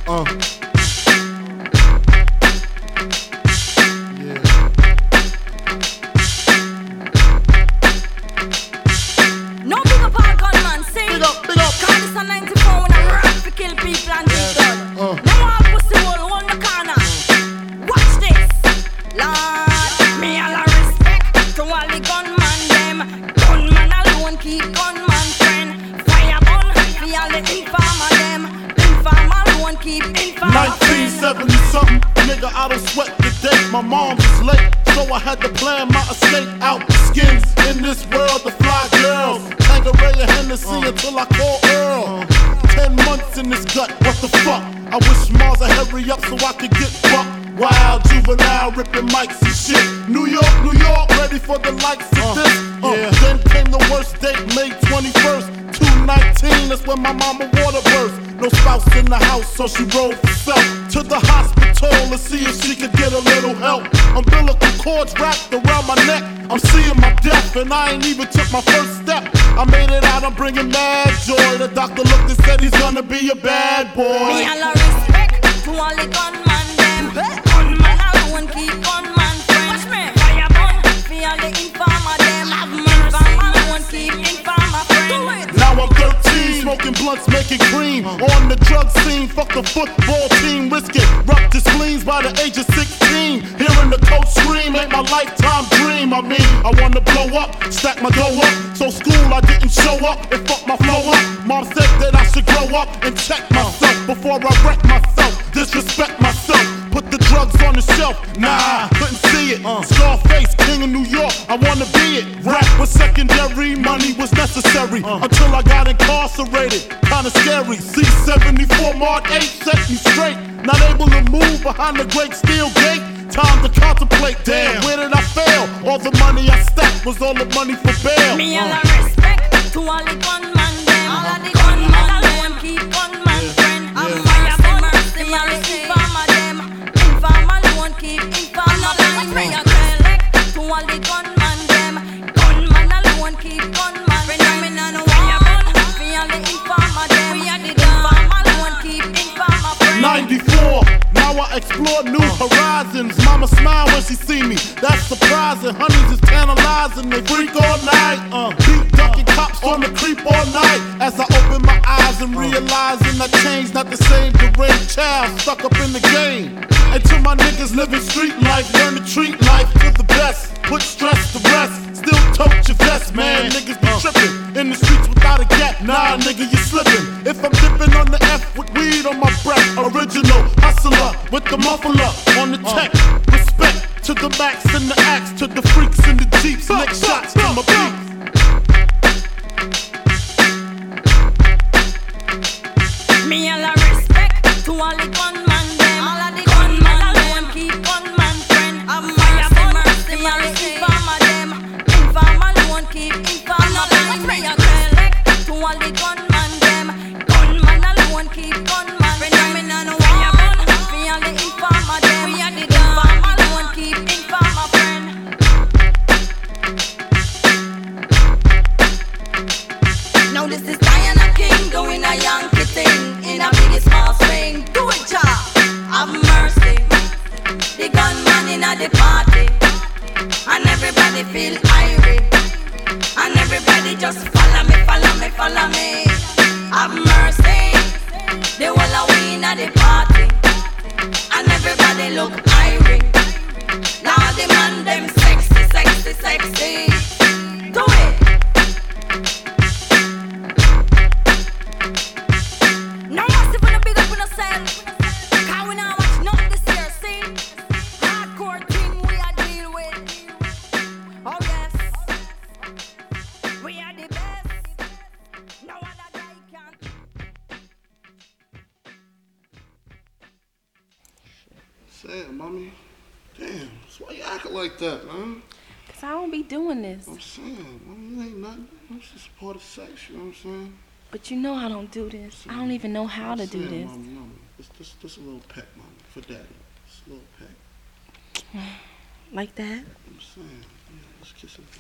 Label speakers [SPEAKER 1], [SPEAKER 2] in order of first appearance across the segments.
[SPEAKER 1] No big up all gunman, see? Big up. Call this a 94 when I rap to kill people and do blood. Now all pussy hole on the corner. Watch this, Lord. Me all a respect to all the gunman them. Gunman alone keep gunman friend. Fire bun for all the informer them. Informer alone keep informer friend.
[SPEAKER 2] 1970 something, nigga, I don't sweat the day. My mom was late, so I had to plan my escape out. Skins in this world, the fly girls. Tangeray and Hennessy until I call Earl. 10 months in this gut, what the fuck? I wish Mars would hurry up so I could get fucked. Wild juvenile ripping mics and shit. New York, ready for the likes of this. Then came the worst date, May 21st, 2019. That's when my mama water burst. No spouse in the house, so she rolled for self to the hospital to see if she could get a little help. Umbilical cords wrapped around my neck. I'm seeing my death, and I ain't even took my first step. I made it out, I'm bringing mad joy. The doctor looked and said he's gonna be a bad boy.
[SPEAKER 1] Me all a respect to all the gunman them. Gunman alone keep gunman friends. Fire bun for all the informer them. Informer alone keep informer friends.
[SPEAKER 2] Now I'm 13, smoking blunts, making cream. On the drug scene, fuck the football team. Risking ruptured spleens by the age of 16. Hearing the coach scream ain't my lifetime dream. I mean, I wanna blow up, stack my dough up. So school I didn't show up and fuck my flow up. Mom said that I should grow up and check myself before I wreck myself, disrespect myself. Put the drugs on the shelf, nah, couldn't see it. Scarface, king of New York, I wanna be it. Rap was secondary, money was necessary. Until I got incarcerated, kinda scary. C-74 Mark 8 set me straight. Not able to move behind the great steel gate. Time to contemplate, damn, where did I fail? All the money I stacked was all the money for bail.
[SPEAKER 1] Me all a respect to all the gunman them. All of the gunman alone keep gunman friend. I'm fire bun for all the informer them. Informer alone keep informer friend. Me a respect to all the gunman them. Gunman alone keep gunman friend. Me no fire bun for all the informer them. We are the informer alone keep informer friend.
[SPEAKER 2] 94. Now I explore new horizons. Mama smile when she see me, that's surprising. Honeys is tantalizing, they freak all night. Beat ducking cops on the creep all night. As I open my eyes and realizing I changed, not the same deranged child stuck up in the game. And to my niggas living street life, learn to treat life to the best. Put stress to rest, still tote your vest, man. Niggas be tripping in the streets without a gap. Nah, nigga, you slipping. If I'm dipping on the F with weed on my breath, original hustler with the muffler on the tech. Respect to the max and the axe, to the freaks in the jeeps. Lick shots to my beats.
[SPEAKER 1] Me all a respect to all the gunman them. All of the gunman alone keep gunman friend. I'm fire bun for all the informer them. Informer alone keep informer friend. Me a respect to all the gunman them. Gunman alone keep gunman friend. Me no fire bun for all the informer them. We are the informer alone keep informer friend. Now this is Diana King doing a Yankee thing in a big small swing. Do it, child. Have mercy. The gunman in a the party, and everybody feel irate, and everybody just follow me, follow me, follow me. Have mercy. The whole of we in a the party, and everybody look irate. Now the man them sexy, sexy, sexy. Do it. Now what's if we no big up on ourselves? Cause we not watch nothing this year, see? Hardcore thing we a deal with. Oh yes, we are the best. No other guy can.
[SPEAKER 3] Sam, mommy. Damn, so why you acting like that, man?
[SPEAKER 4] Cause I don't be doing this.
[SPEAKER 3] I'm saying, mommy, it ain't nothing. It's just part of sex, you know what I'm saying?
[SPEAKER 4] But you know I don't do this. I don't even know how to do this.
[SPEAKER 3] Mommy, just a little peck, mommy, for daddy. Just a little peck.
[SPEAKER 4] Like that?
[SPEAKER 3] I'm saying, yeah, let's kiss it.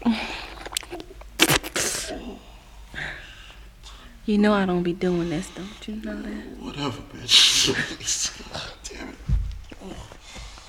[SPEAKER 4] You know I don't be doing this, don't you know that?
[SPEAKER 3] Whatever, bitch. Damn it.